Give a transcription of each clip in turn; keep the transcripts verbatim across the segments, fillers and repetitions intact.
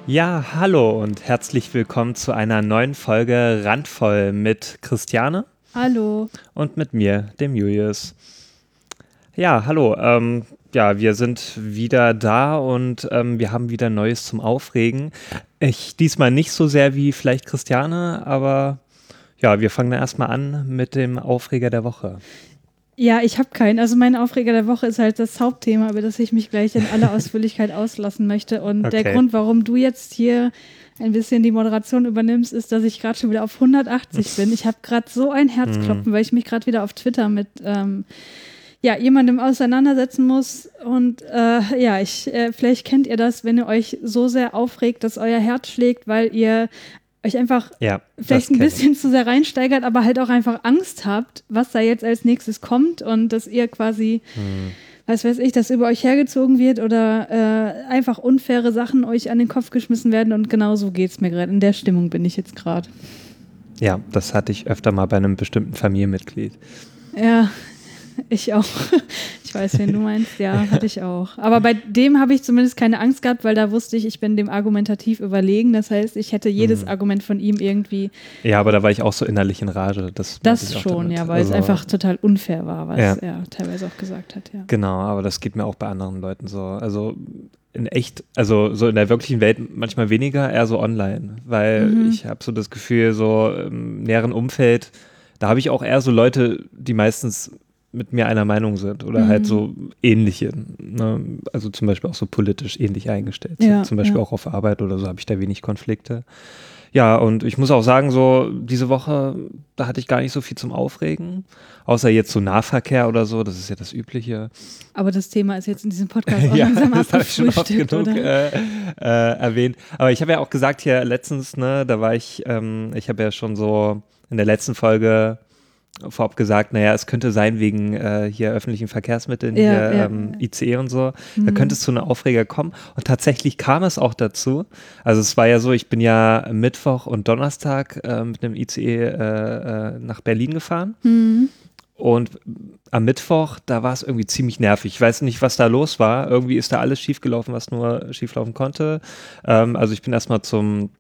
Ja, hallo und herzlich willkommen zu einer neuen Folge Randvoll mit Christiane. Hallo. Und mit mir, dem Julius. Ja, hallo. Ähm, ja, wir sind wieder da und ähm, wir haben wieder Neues zum Aufregen. Ich diesmal nicht so sehr wie vielleicht Christiane, aber ja, wir fangen dann erstmal an mit dem Aufreger der Woche. Ja, ich habe keinen. Also mein Aufreger der Woche ist halt das Hauptthema, über das ich mich gleich in aller Ausführlichkeit auslassen möchte. Und Okay. der Grund, warum du jetzt hier ein bisschen die Moderation übernimmst, ist, dass ich gerade schon wieder auf hundertachtzig bin. Ich habe gerade so ein Herzklopfen, weil ich mich gerade wieder auf Twitter mit ähm, ja, jemandem auseinandersetzen muss. Und äh, ja, ich, äh, vielleicht kennt ihr das, wenn ihr euch so sehr aufregt, dass euer Herz schlägt, weil ihr euch einfach ja, vielleicht ein bisschen ich. zu sehr reinsteigert, aber halt auch einfach Angst habt, was da jetzt als nächstes kommt und dass ihr quasi, hm. was weiß ich, dass über euch hergezogen wird oder äh, einfach unfaire Sachen euch an den Kopf geschmissen werden und genau so geht es mir gerade. In der Stimmung bin ich jetzt gerade. Ja, das hatte ich öfter mal bei einem bestimmten Familienmitglied. Ja, ich auch. Ich weiß, wen du meinst. Ja, hatte ich auch. Aber bei dem habe ich zumindest keine Angst gehabt, weil da wusste ich, ich bin dem argumentativ überlegen. Das heißt, ich hätte jedes mhm. Argument von ihm irgendwie. Ja, aber da war ich auch so innerlich in Rage. Das, das schon, damit. ja, weil also, es einfach total unfair war, was ja. er teilweise auch gesagt hat. Ja. Genau, aber das geht mir auch bei anderen Leuten so. Also in echt, also so in der wirklichen Welt manchmal weniger, eher so online. Weil mhm. ich habe so das Gefühl, so im näheren Umfeld, da habe ich auch eher so Leute, die meistens mit mir einer Meinung sind oder mhm. halt so ähnliche, ne? Also zum Beispiel auch so politisch ähnlich eingestellt sind, ja, zum Beispiel ja. auch auf Arbeit oder so habe ich da wenig Konflikte. Ja, und ich muss auch sagen, so diese Woche, da hatte ich gar nicht so viel zum Aufregen, außer jetzt so Nahverkehr oder so, das ist ja das Übliche. Aber das Thema ist jetzt in diesem Podcast auch ja, langsam das habe ich schon oft genug genug äh, äh, erwähnt. Aber ich habe ja auch gesagt hier letztens, ne, da war ich, ähm, ich habe ja schon so in der letzten Folge vorab gesagt, naja, es könnte sein wegen äh, hier öffentlichen Verkehrsmitteln, ja, hier ja. ähm, I C E und so, mhm. da könnte es zu einem Aufreger kommen und tatsächlich kam es auch dazu. Also es war ja so, ich bin ja Mittwoch und Donnerstag äh, mit einem I C E äh, äh, nach Berlin gefahren mhm. und am Mittwoch, da war es irgendwie ziemlich nervig. Ich weiß nicht, was da los war. Irgendwie ist da alles schiefgelaufen, was nur schieflaufen konnte. Ähm, also ich bin erstmal zum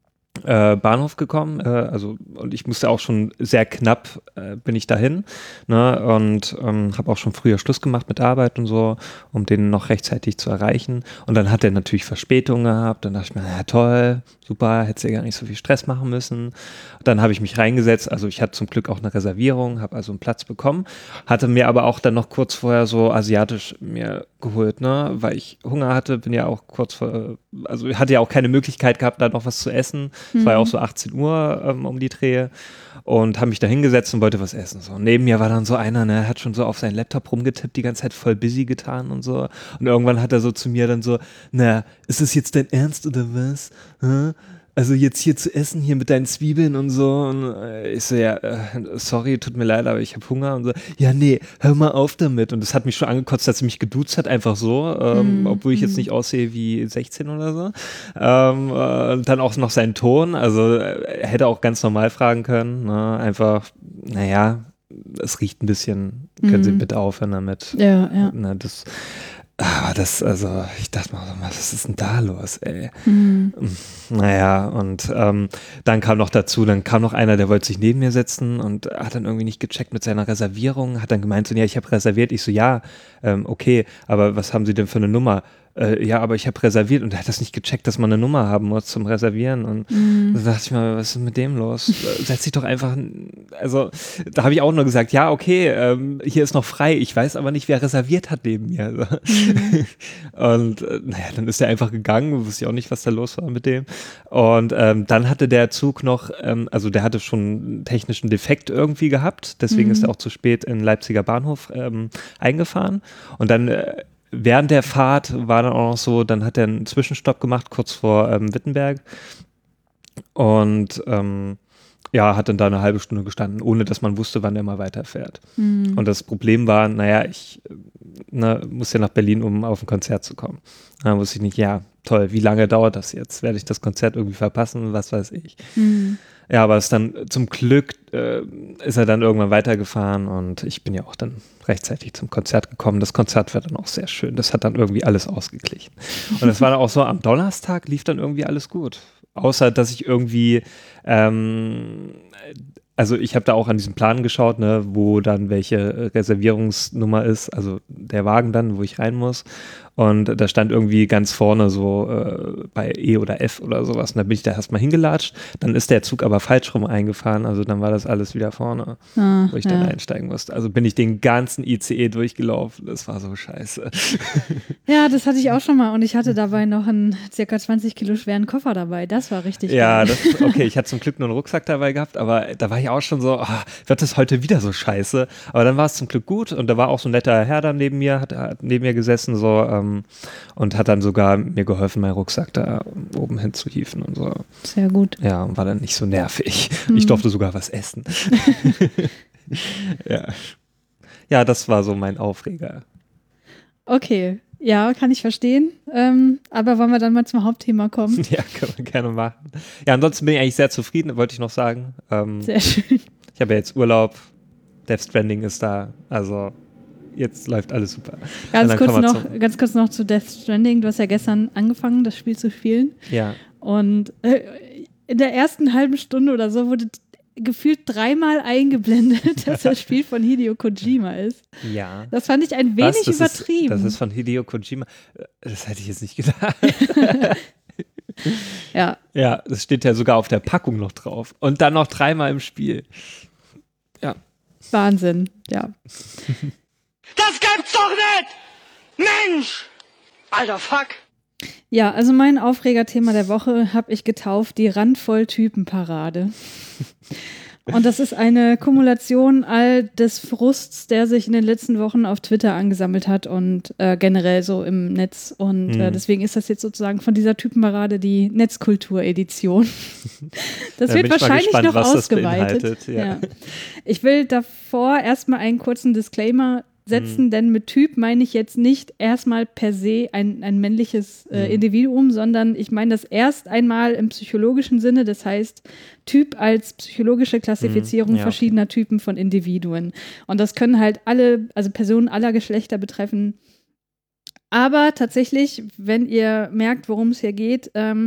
Äh, Bahnhof gekommen, äh, also und ich musste auch schon sehr knapp äh, bin ich dahin, ne, und ähm, habe auch schon früher Schluss gemacht mit Arbeit und so, um den noch rechtzeitig zu erreichen. Und dann hat er natürlich Verspätung gehabt. Dann dachte ich mir, ja toll, super, hättest ja gar nicht so viel Stress machen müssen. Und dann habe ich mich reingesetzt, also ich hatte zum Glück auch eine Reservierung, habe also einen Platz bekommen, hatte mir aber auch dann noch kurz vorher so asiatisch mir geholt, ne, weil ich Hunger hatte, bin ja auch kurz vor, also hatte ja auch keine Möglichkeit gehabt, da noch was zu essen. Es mhm. war ja auch so achtzehn Uhr ähm, um die Dreh und habe mich da hingesetzt und wollte was essen. So. Und neben mir war dann so einer, ne, hat schon so auf seinen Laptop rumgetippt, die ganze Zeit voll busy getan und so. Und irgendwann hat er so zu mir dann so, na, ist das jetzt dein Ernst oder was? Hm? Also jetzt hier zu essen, hier mit deinen Zwiebeln und so. Und ich so, ja, äh, sorry, tut mir leid, aber ich habe Hunger und so. Ja, nee, hör mal auf damit. Und das hat mich schon angekotzt, dass sie mich geduzt hat, einfach so, ähm, mm, obwohl ich mm. jetzt nicht aussehe wie sechzehn oder so. Ähm, äh, dann auch noch seinen Ton, also er hätte auch ganz normal fragen können. Ne? Einfach, naja, es riecht ein bisschen, können mm. Sie bitte aufhören damit. Ja, ja. Na, das... Aber das, also, ich dachte mal, was ist denn da los, ey? Mhm. Naja, und ähm, dann kam noch dazu, dann kam noch einer, der wollte sich neben mir setzen und hat dann irgendwie nicht gecheckt mit seiner Reservierung, hat dann gemeint, so, ja, ich habe reserviert. Ich so, ja, ähm, okay, aber was haben Sie denn für eine Nummer? Äh, ja, aber ich habe reserviert und er hat das nicht gecheckt, dass man eine Nummer haben muss zum Reservieren. Und mhm. da dachte ich mal, was ist mit dem los? Setz dich doch einfach, also da habe ich auch nur gesagt, ja, okay, ähm, hier ist noch frei, ich weiß aber nicht, wer reserviert hat neben mir. Mhm. Und äh, naja, dann ist er einfach gegangen, wusste ich auch nicht, was da los war mit dem. Und ähm, dann hatte der Zug noch, ähm, also der hatte schon einen technischen Defekt irgendwie gehabt, deswegen mhm. ist er auch zu spät in Leipziger Bahnhof ähm, eingefahren. Und dann äh, während der Fahrt war dann auch noch so, dann hat er einen Zwischenstopp gemacht, kurz vor ähm, Wittenberg und ähm, ja, hat dann da eine halbe Stunde gestanden, ohne dass man wusste, wann er mal weiterfährt. Mhm. Und das Problem war, naja, ich ne, muss ja nach Berlin, um auf ein Konzert zu kommen. Da wusste ich nicht, ja, toll, wie lange dauert das jetzt? Werde ich das Konzert irgendwie verpassen? Was weiß ich. Mhm. Ja, aber es dann zum Glück äh, ist er dann irgendwann weitergefahren und ich bin ja auch dann rechtzeitig zum Konzert gekommen. Das Konzert war dann auch sehr schön. Das hat dann irgendwie alles ausgeglichen. Und es war dann auch so, am Donnerstag lief dann irgendwie alles gut. Außer, dass ich irgendwie ähm, also ich habe da auch an diesem Plan geschaut, ne, wo dann welche Reservierungsnummer ist, also der Wagen dann, wo ich rein muss. Und da stand irgendwie ganz vorne so äh, bei E oder F oder sowas. Und da bin ich da erstmal hingelatscht. Dann ist der Zug aber falsch rum eingefahren. Also dann war das alles wieder vorne, ah, wo ich dann ja. einsteigen musste. Also bin ich den ganzen I C E durchgelaufen. Das war so scheiße. Ja, das hatte ich auch schon mal. Und ich hatte dabei noch einen circa zwanzig Kilo schweren Koffer dabei. Das war richtig ja, geil. Ja, okay. Ich hatte zum Glück nur einen Rucksack dabei gehabt. Aber da war ich auch schon so, oh, wird das heute wieder so scheiße? Aber dann war es zum Glück gut. Und da war auch so ein netter Herr da neben mir, hat, hat neben mir gesessen, so ähm, und hat dann sogar mir geholfen, meinen Rucksack da oben hin zu hieven und so. Sehr gut. Ja, und war dann nicht so nervig. Hm. Ich durfte sogar was essen. ja. ja, das war so mein Aufreger. Okay, ja, kann ich verstehen. Ähm, aber wollen wir dann mal zum Hauptthema kommen? Ja, können wir gerne machen. Ja, ansonsten bin ich eigentlich sehr zufrieden, wollte ich noch sagen. Ähm, sehr schön. Ich habe ja jetzt Urlaub. Death Stranding ist da, also jetzt läuft alles super. Ganz kurz, noch, ganz kurz noch zu Death Stranding. Du hast ja gestern angefangen, das Spiel zu spielen. Ja. Und äh, in der ersten halben Stunde oder so wurde gefühlt dreimal eingeblendet, dass das Spiel von Hideo Kojima ist. Ja. Das fand ich ein wenig das übertrieben. Ist, das ist von Hideo Kojima. Das hätte ich jetzt nicht gedacht. ja. Ja, das steht ja sogar auf der Packung noch drauf. Und dann noch dreimal im Spiel. Ja. Wahnsinn, ja. Das gibt's doch nicht! Mensch! Alter, fuck! Ja, also mein Aufregerthema der Woche habe ich getauft, die Randvoll-Typen-Parade. Und das ist eine Kumulation all des Frusts, der sich in den letzten Wochen auf Twitter angesammelt hat und äh, generell so im Netz. Und mhm. äh, deswegen ist das jetzt sozusagen von dieser Typenparade die Netzkultur-Edition. Das da wird wahrscheinlich gespannt, noch ausgeweitet. Ja. Ja. Ich will davor erstmal einen kurzen Disclaimer setzen, mhm. denn mit Typ meine ich jetzt nicht erstmal per se ein, ein männliches äh, mhm. Individuum, sondern ich meine das erst einmal im psychologischen Sinne, das heißt Typ als psychologische Klassifizierung mhm. ja, verschiedener okay. Typen von Individuen. Und das können halt alle, also Personen aller Geschlechter betreffen. Aber tatsächlich, wenn ihr merkt, worum es hier geht, ähm,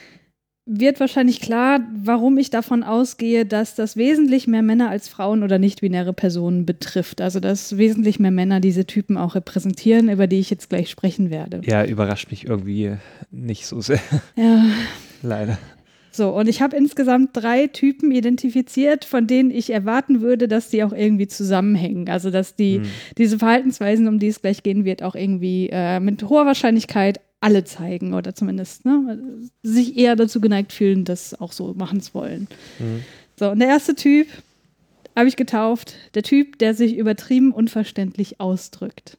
wird wahrscheinlich klar, warum ich davon ausgehe, dass das wesentlich mehr Männer als Frauen oder nicht-binäre Personen betrifft. Also dass wesentlich mehr Männer diese Typen auch repräsentieren, über die ich jetzt gleich sprechen werde. Ja, überrascht mich irgendwie nicht so sehr. Ja. Leider. So, und ich habe insgesamt drei Typen identifiziert, von denen ich erwarten würde, dass die auch irgendwie zusammenhängen. Also dass die hm. diese Verhaltensweisen, um die es gleich gehen wird, auch irgendwie äh, mit hoher Wahrscheinlichkeit alle zeigen oder zumindest ne, sich eher dazu geneigt fühlen, das auch so machen zu wollen. Mhm. So, und der erste Typ habe ich getauft, der Typ, der sich übertrieben unverständlich ausdrückt.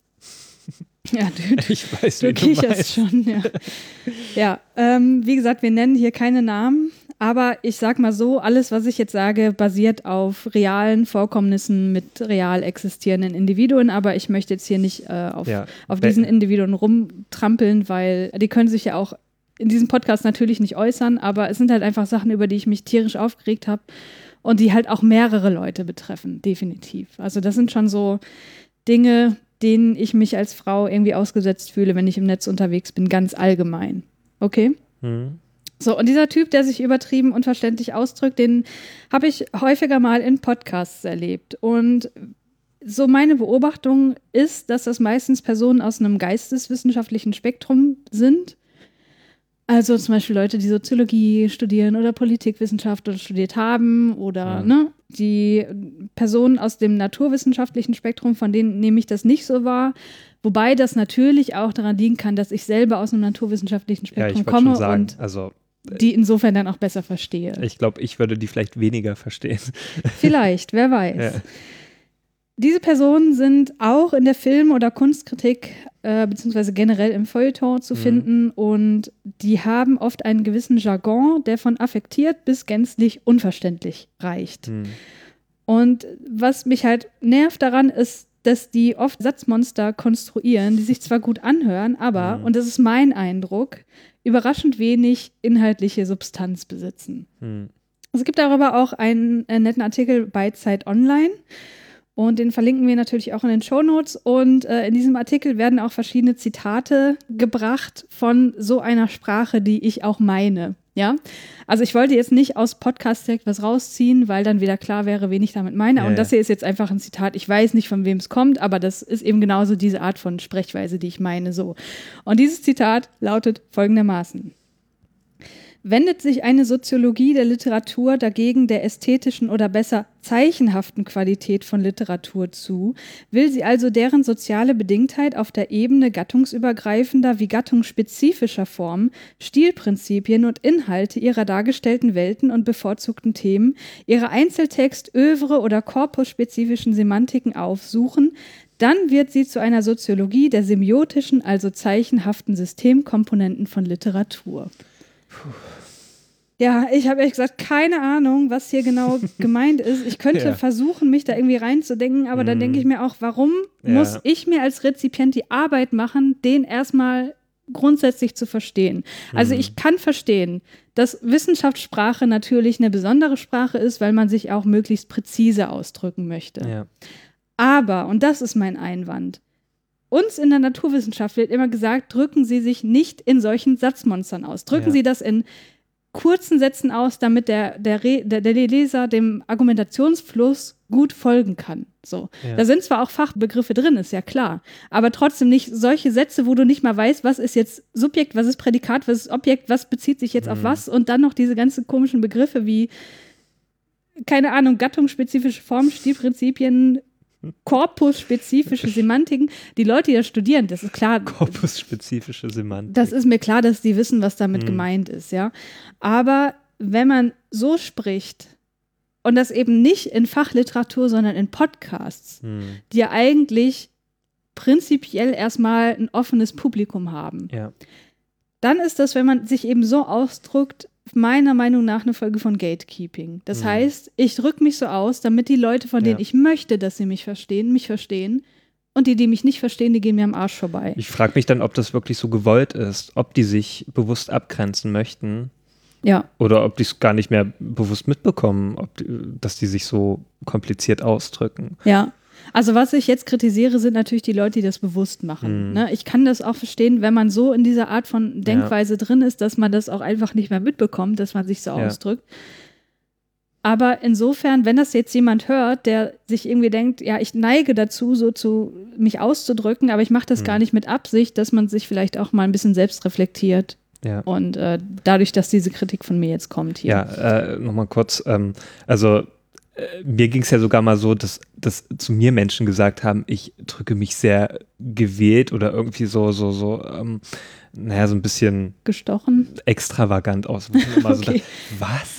Ja, du, ich weiß, du, wie du du meinst. schon, ja. Ja, ähm, wie gesagt, wir nennen hier keine Namen, aber ich sag mal so, alles, was ich jetzt sage, basiert auf realen Vorkommnissen mit real existierenden Individuen, aber ich möchte jetzt hier nicht äh, auf, ja. auf diesen Individuen rumtrampeln, weil die können sich ja auch in diesem Podcast natürlich nicht äußern, aber es sind halt einfach Sachen, über die ich mich tierisch aufgeregt habe und die halt auch mehrere Leute betreffen, definitiv. Also das sind schon so Dinge, denen ich mich als Frau irgendwie ausgesetzt fühle, wenn ich im Netz unterwegs bin, ganz allgemein. Okay? Mhm. So, und dieser Typ, der sich übertrieben unverständlich ausdrückt, den habe ich häufiger mal in Podcasts erlebt. Und so meine Beobachtung ist, dass das meistens Personen aus einem geisteswissenschaftlichen Spektrum sind. Also zum Beispiel Leute, die Soziologie studieren oder Politikwissenschaft oder studiert haben oder ja. ne, die Personen aus dem naturwissenschaftlichen Spektrum, von denen nehme ich das nicht so wahr. Wobei das natürlich auch daran liegen kann, dass ich selber aus einem naturwissenschaftlichen Spektrum ja, ich komme schon sagen, und also, die insofern dann auch besser verstehe. Ich glaube, ich würde die vielleicht weniger verstehen. Vielleicht, wer weiß. Ja. Diese Personen sind auch in der Film- oder Kunstkritik äh, beziehungsweise generell im Feuilleton zu mhm. finden und die haben oft einen gewissen Jargon, der von affektiert bis gänzlich unverständlich reicht. Mhm. Und was mich halt nervt daran ist, dass die oft Satzmonster konstruieren, die sich zwar gut anhören, aber, mhm. und das ist mein Eindruck, überraschend wenig inhaltliche Substanz besitzen. Mhm. Es gibt darüber auch einen äh, netten Artikel bei Zeit Online und den verlinken wir natürlich auch in den Shownotes. Und äh, in diesem Artikel werden auch verschiedene Zitate gebracht von so einer Sprache, die ich auch meine. Ja, also ich wollte jetzt nicht aus Podcast direkt was rausziehen, weil dann wieder klar wäre, wen ich damit meine. Ja, und das hier ist jetzt einfach ein Zitat. Ich weiß nicht, von wem es kommt, aber das ist eben genauso diese Art von Sprechweise, die ich meine. So. Und dieses Zitat lautet folgendermaßen: Wendet sich eine Soziologie der Literatur dagegen der ästhetischen oder besser zeichenhaften Qualität von Literatur zu, will sie also deren soziale Bedingtheit auf der Ebene gattungsübergreifender wie gattungsspezifischer Formen, Stilprinzipien und Inhalte ihrer dargestellten Welten und bevorzugten Themen, ihre Einzeltext-, Övre- oder korpusspezifischen Semantiken aufsuchen, dann wird sie zu einer Soziologie der semiotischen, also zeichenhaften Systemkomponenten von Literatur. Puh. Ja, ich habe ehrlich gesagt keine Ahnung, was hier genau gemeint ist. Ich könnte ja. versuchen, mich da irgendwie reinzudenken, aber mm. dann denke ich mir auch, warum ja. muss ich mir als Rezipient die Arbeit machen, den erstmal grundsätzlich zu verstehen? Mm. Also ich kann verstehen, dass Wissenschaftssprache natürlich eine besondere Sprache ist, weil man sich auch möglichst präzise ausdrücken möchte. Ja. Aber, und das ist mein Einwand, uns in der Naturwissenschaft wird immer gesagt, drücken Sie sich nicht in solchen Satzmonstern aus. Drücken ja. Sie das in kurzen Sätzen aus, damit der, der, Re, der, der Leser dem Argumentationsfluss gut folgen kann. So. Ja. Da sind zwar auch Fachbegriffe drin, ist ja klar, aber trotzdem nicht solche Sätze, wo du nicht mal weißt, was ist jetzt Subjekt, was ist Prädikat, was ist Objekt, was bezieht sich jetzt mhm. auf was und dann noch diese ganzen komischen Begriffe wie, keine Ahnung, gattungsspezifische Formen, Stilprinzipien, korpusspezifische Semantiken. Die Leute, die das studieren, das ist klar. Korpusspezifische Semantik. Das ist mir klar, dass die wissen, was damit hm. gemeint ist, ja. Aber wenn man so spricht und das eben nicht in Fachliteratur, sondern in Podcasts, hm. die ja eigentlich prinzipiell erstmal ein offenes Publikum haben, ja. dann ist das, wenn man sich eben so ausdrückt, meiner Meinung nach eine Folge von Gatekeeping. Das mhm. heißt, ich drücke mich so aus, damit die Leute, von denen ja. ich möchte, dass sie mich verstehen, mich verstehen. Und die, die mich nicht verstehen, die gehen mir am Arsch vorbei. Ich frage mich dann, ob das wirklich so gewollt ist, ob die sich bewusst abgrenzen möchten. Ja. Oder ob die es gar nicht mehr bewusst mitbekommen, ob die, dass die sich so kompliziert ausdrücken. Ja. Also was ich jetzt kritisiere, sind natürlich die Leute, die das bewusst machen. Mhm. Ne? Ich kann das auch verstehen, wenn man so in dieser Art von Denkweise ja. drin ist, dass man das auch einfach nicht mehr mitbekommt, dass man sich so ja. ausdrückt. Aber insofern, wenn das jetzt jemand hört, der sich irgendwie denkt, ja, ich neige dazu, so zu mich auszudrücken, aber ich mache das mhm. gar nicht mit Absicht, dass man sich vielleicht auch mal ein bisschen selbst reflektiert. Ja. Und äh, dadurch, dass diese Kritik von mir jetzt kommt hier. Ja, äh, nochmal kurz, ähm, also mir ging es ja sogar mal so, dass, dass zu mir Menschen gesagt haben, ich drücke mich sehr gewählt oder irgendwie so, so, so, ähm, naja, so ein bisschen gestochen, extravagant aus. Wo ich immer so dachte, was?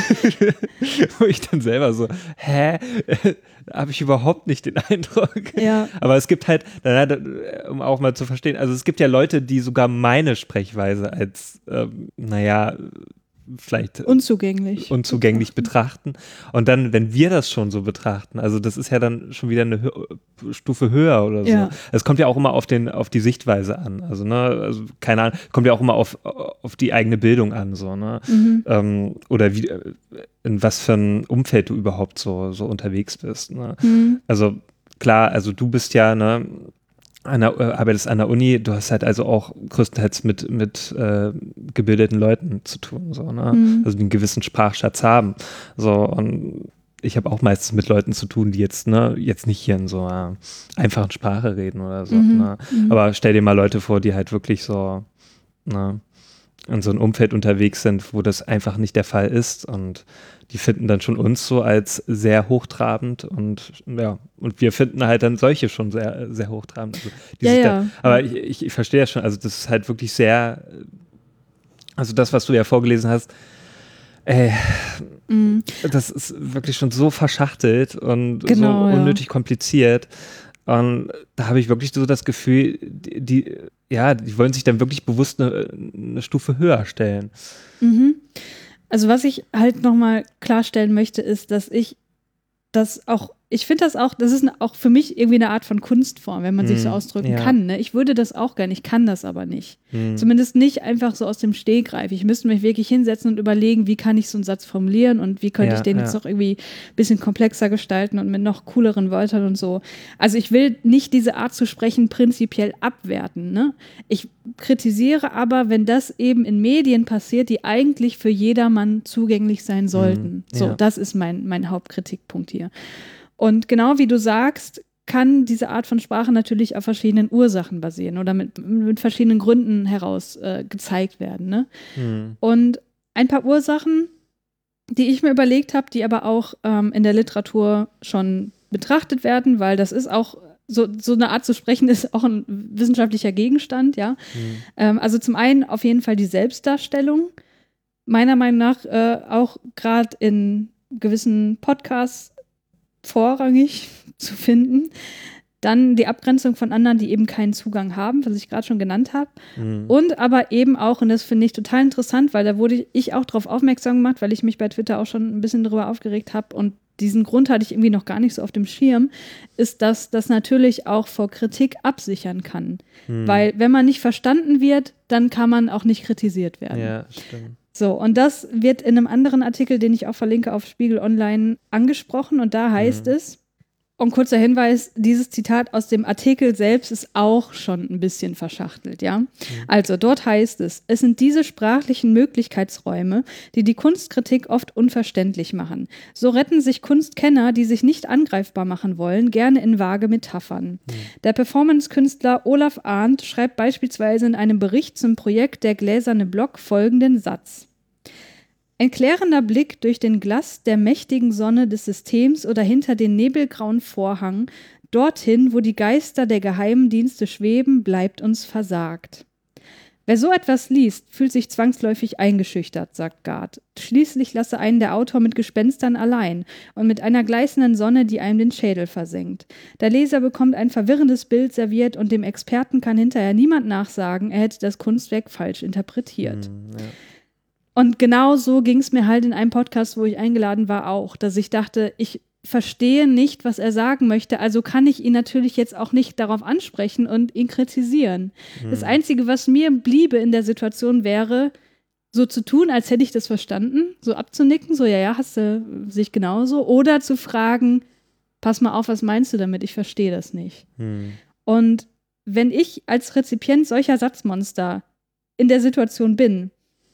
Wo ich dann selber so, hä? Da habe ich überhaupt nicht den Eindruck. Ja. Aber es gibt halt, um auch mal zu verstehen, also es gibt ja Leute, die sogar meine Sprechweise als, ähm, naja, vielleicht unzugänglich, unzugänglich betrachten. Und dann, wenn wir das schon so betrachten, also das ist ja dann schon wieder eine Hö- Stufe höher oder so. Ja. Es kommt ja auch immer auf den, auf die Sichtweise an. Also, ne, also keine Ahnung, kommt ja auch immer auf, auf die eigene Bildung an, so, ne? Mhm. Ähm, oder wie, in was für ein Umfeld du überhaupt so, so unterwegs bist. Ne? Mhm. Also klar, also du bist ja, ne, An der, äh, arbeitest an der Uni, du hast halt also auch größtenteils mit, mit äh, gebildeten Leuten zu tun, so, ne? Mhm. Also die einen gewissen Sprachschatz haben. So, und ich habe auch meistens mit Leuten zu tun, die jetzt, ne, jetzt nicht hier in so einer einfachen Sprache reden oder so. Mhm. Ne? Mhm. Aber stell dir mal Leute vor, die halt wirklich so, ne, in so einem Umfeld unterwegs sind, wo das einfach nicht der Fall ist, und die finden dann schon uns so als sehr hochtrabend, und ja, und wir finden halt dann solche schon sehr, sehr hochtrabend. Also, die ja, sich ja. Dann, aber ich, ich, ich verstehe ja schon, also das ist halt wirklich sehr, also das, was du ja vorgelesen hast, ey, mm. das ist wirklich schon so verschachtelt und genau, so unnötig ja. kompliziert. Und da habe ich wirklich so das Gefühl, die, die, ja, die wollen sich dann wirklich bewusst eine, eine Stufe höher stellen. Mhm. Also was ich halt nochmal klarstellen möchte, ist, dass ich das auch ich finde das auch, das ist auch für mich irgendwie eine Art von Kunstform, wenn man sich so Hm, ausdrücken ja. kann. Ne? Ich würde das auch gerne, ich kann das aber nicht. Hm. Zumindest nicht einfach so aus dem Stegreif. Ich müsste mich wirklich hinsetzen und überlegen, wie kann ich so einen Satz formulieren und wie könnte Ja, ich den ja. jetzt noch irgendwie ein bisschen komplexer gestalten und mit noch cooleren Wörtern und so. Also ich will nicht diese Art zu sprechen prinzipiell abwerten. Ne? Ich kritisiere aber, wenn das eben in Medien passiert, die eigentlich für jedermann zugänglich sein sollten. Hm, So, ja. das ist mein, mein Hauptkritikpunkt hier. Und genau wie du sagst, kann diese Art von Sprache natürlich auf verschiedenen Ursachen basieren oder mit, mit verschiedenen Gründen heraus äh, gezeigt werden. Ne? Hm. Und ein paar Ursachen, die ich mir überlegt habe, die aber auch ähm, in der Literatur schon betrachtet werden, weil das ist auch so, so eine Art zu sprechen, ist auch ein wissenschaftlicher Gegenstand, ja. Hm. Ähm, also zum einen auf jeden Fall die Selbstdarstellung. Meiner Meinung nach äh, auch gerade in gewissen Podcasts vorrangig zu finden. Dann die Abgrenzung von anderen, die eben keinen Zugang haben, was ich gerade schon genannt habe. Hm. Und aber eben auch, und das finde ich total interessant, weil da wurde ich auch darauf aufmerksam gemacht, weil ich mich bei Twitter auch schon ein bisschen darüber aufgeregt habe und diesen Grund hatte ich irgendwie noch gar nicht so auf dem Schirm, ist, dass das natürlich auch vor Kritik absichern kann. Hm. Weil wenn man nicht verstanden wird, dann kann man auch nicht kritisiert werden. Ja, stimmt. So, und das wird in einem anderen Artikel, den ich auch verlinke auf Spiegel Online, angesprochen. Und da heißt Mhm. es, und kurzer Hinweis, dieses Zitat aus dem Artikel selbst ist auch schon ein bisschen verschachtelt, ja. Also dort heißt es, es sind diese sprachlichen Möglichkeitsräume, die die Kunstkritik oft unverständlich machen. So retten sich Kunstkenner, die sich nicht angreifbar machen wollen, gerne in vage Metaphern. Der Performance-Künstler Olaf Arndt schreibt beispielsweise in einem Bericht zum Projekt Der gläserne Block folgenden Satz. Ein klärender Blick durch den Glas der mächtigen Sonne des Systems oder hinter den nebelgrauen Vorhang, dorthin, wo die Geister der geheimen Dienste schweben, bleibt uns versagt. Wer so etwas liest, fühlt sich zwangsläufig eingeschüchtert, sagt Gard. Schließlich lasse einen der Autor mit Gespenstern allein und mit einer gleißenden Sonne, die einem den Schädel versenkt. Der Leser bekommt ein verwirrendes Bild serviert und dem Experten kann hinterher niemand nachsagen, er hätte das Kunstwerk falsch interpretiert. Hm, ja. Und genau so ging es mir halt in einem Podcast, wo ich eingeladen war, auch, dass ich dachte, ich verstehe nicht, was er sagen möchte, also kann ich ihn natürlich jetzt auch nicht darauf ansprechen und ihn kritisieren. Hm. Das Einzige, was mir bliebe in der Situation, wäre, so zu tun, als hätte ich das verstanden, so abzunicken, so, ja, ja, hast du sich genauso, oder zu fragen, pass mal auf, was meinst du damit, ich verstehe das nicht. Hm. Und wenn ich als Rezipient solcher Satzmonster in der Situation bin,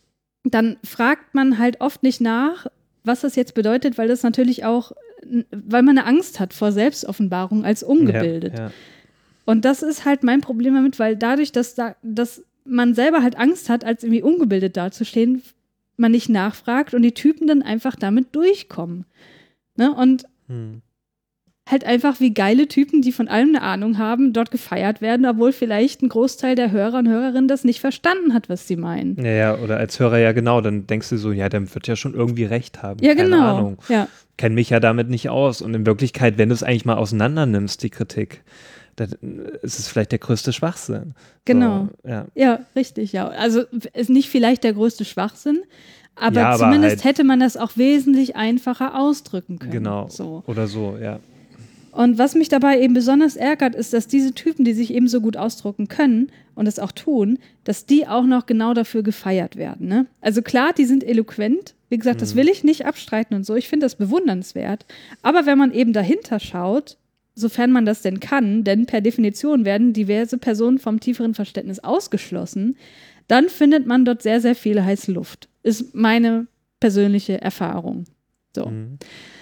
dann fragt man halt oft nicht nach, was das jetzt bedeutet, weil das natürlich auch, weil man eine Angst hat vor Selbstoffenbarung als ungebildet. Ja, ja. Und das ist halt mein Problem damit, weil dadurch, dass, da, dass man selber halt Angst hat, als irgendwie ungebildet dazustehen, man nicht nachfragt und die Typen dann einfach damit durchkommen. Ne? Und Hm. halt einfach wie geile Typen, die von allem eine Ahnung haben, dort gefeiert werden, obwohl vielleicht ein Großteil der Hörer und Hörerinnen das nicht verstanden hat, was sie meinen. Ja, ja, oder als Hörer ja genau, dann denkst du so, ja, der wird ja schon irgendwie recht haben. Ja, Keine genau. Ahnung. Ja. Kenn mich ja damit nicht aus. Und in Wirklichkeit, wenn du es eigentlich mal auseinander nimmst, die Kritik, dann ist es vielleicht der größte Schwachsinn. Genau. So, ja. Ja, richtig, ja. Also ist nicht vielleicht der größte Schwachsinn, aber Ja, aber zumindest halt- hätte man das auch wesentlich einfacher ausdrücken können. Genau. So. Oder so, ja. Und was mich dabei eben besonders ärgert, ist, dass diese Typen, die sich eben so gut ausdrucken können und es auch tun, dass die auch noch genau dafür gefeiert werden. Ne? Also klar, die sind eloquent. Wie gesagt, das will ich nicht abstreiten und so. Ich finde das bewundernswert. Aber wenn man eben dahinter schaut, sofern man das denn kann, denn per Definition werden diverse Personen vom tieferen Verständnis ausgeschlossen, dann findet man dort sehr, sehr viel heiße Luft. Ist meine persönliche Erfahrung. So. Mhm.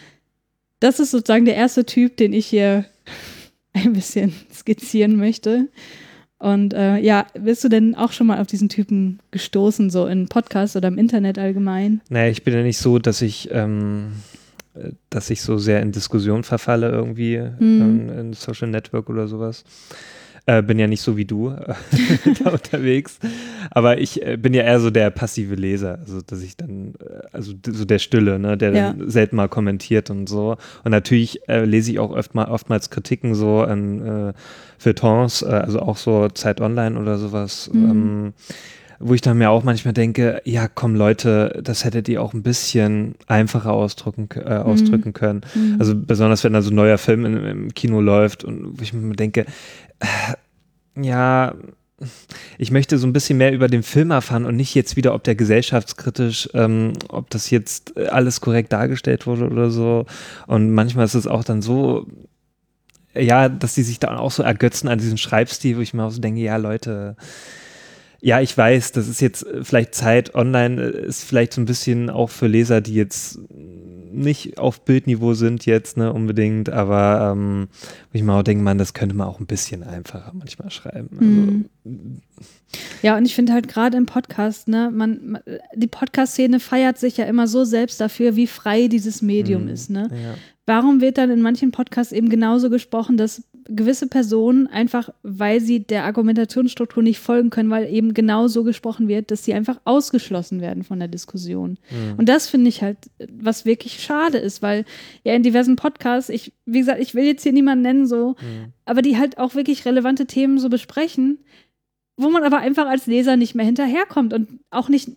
Das ist sozusagen der erste Typ, den ich hier ein bisschen skizzieren möchte. Und äh, ja, bist du denn auch schon mal auf diesen Typen gestoßen, so in Podcasts oder im Internet allgemein? Naja, ich bin ja nicht so, dass ich, ähm, äh, dass ich so sehr in Diskussion verfalle irgendwie Mhm. ähm, in Social Network oder sowas. Äh, bin ja nicht so wie du äh, da unterwegs. Aber ich äh, bin ja eher so der passive Leser, also dass ich dann, äh, also d- so der Stille, ne, der Ja. dann selten mal kommentiert und so. Und natürlich äh, lese ich auch oft mal, oftmals Kritiken so an äh, Feuilletons, äh, also auch so Zeit Online oder sowas. Mhm. Ähm, wo ich dann mir auch manchmal denke, ja komm Leute, das hättet ihr auch ein bisschen einfacher ausdrücken, äh, ausdrücken können. Mhm. Also besonders wenn da so ein neuer Film in, im Kino läuft und wo ich mir denke, äh, ja, ich möchte so ein bisschen mehr über den Film erfahren und nicht jetzt wieder, ob der gesellschaftskritisch, ähm, ob das jetzt alles korrekt dargestellt wurde oder so. Und manchmal ist es auch dann so, ja, dass die sich dann auch so ergötzen an diesem Schreibstil, wo ich mir auch so denke, ja Leute, ja, ich weiß, das ist jetzt vielleicht Zeit, online ist vielleicht so ein bisschen auch für Leser, die jetzt nicht auf Bildniveau sind jetzt, ne, unbedingt, aber ähm, wo ich mir auch denke, man, das könnte man auch ein bisschen einfacher manchmal schreiben. Mhm. Also, ja, und ich finde halt gerade im Podcast, ne, man, die Podcast-Szene feiert sich ja immer so selbst dafür, wie frei dieses Medium mh, ist, ne? ja. Warum wird dann in manchen Podcasts eben genauso gesprochen, dass gewisse Personen einfach, weil sie der Argumentationsstruktur nicht folgen können, weil eben genau so gesprochen wird, dass sie einfach ausgeschlossen werden von der Diskussion. Mhm. Und das finde ich halt, was wirklich schade ist, weil ja in diversen Podcasts, ich, wie gesagt, ich will jetzt hier niemanden nennen, so, Mhm. aber die halt auch wirklich relevante Themen so besprechen, wo man aber einfach als Leser nicht mehr hinterherkommt und auch nicht,